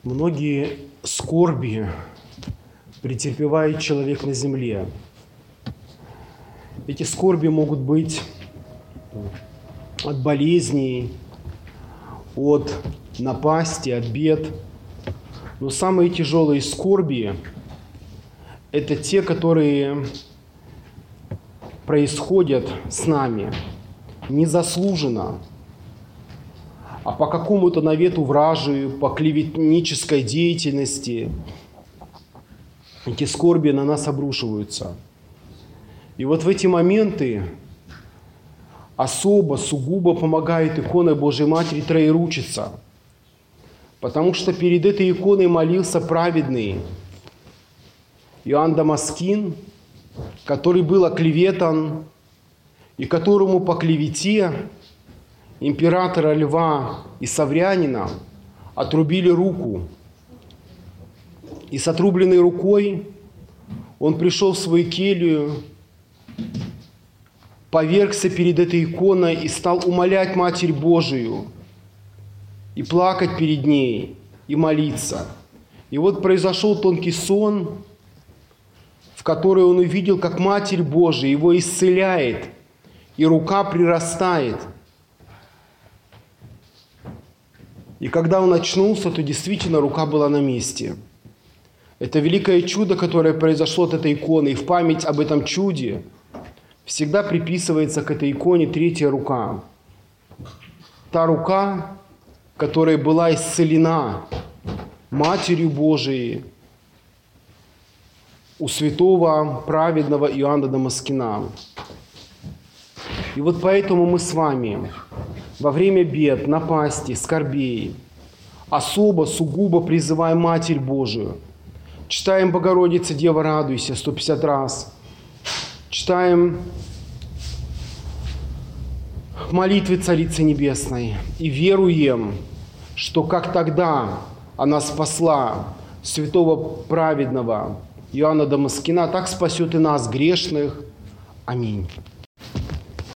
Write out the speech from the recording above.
Многие скорби претерпевает человек на земле. Эти скорби могут быть от болезней, от напасти, от бед. Но самые тяжелые скорби – это те, которые происходят с нами незаслуженно, а по какому-то навету вражию, по клеветнической деятельности. Эти скорби на нас обрушиваются. И вот в эти моменты особо, сугубо помогает икона Божьей Матери Троеручица, потому что перед этой иконой молился праведный Иоанн Дамаскин, который был оклеветан и которому по клевете императора Льва и Саврянина отрубили руку. И с отрубленной рукой он пришел в свою келью, повергся перед этой иконой и стал умолять Матерь Божию, и плакать перед ней, и молиться. И вот произошел тонкий сон, в который он увидел, как Матерь Божия его исцеляет, и рука прирастает. И когда он очнулся, то действительно рука была на месте. Это великое чудо, которое произошло от этой иконы, и в память об этом чуде всегда приписывается к этой иконе третья рука. Та рука, которая была исцелена Матерью Божией у святого праведного Иоанна Дамаскина. И вот поэтому мы с вами во время бед, напасти, скорбей особо, сугубо призываем Матерь Божию. Читаем «Богородица, Дева, радуйся» 150 раз. Читаем молитвы Царицы Небесной. И веруем, что как тогда она спасла святого праведного Иоанна Дамаскина, так спасет и нас, грешных. Аминь.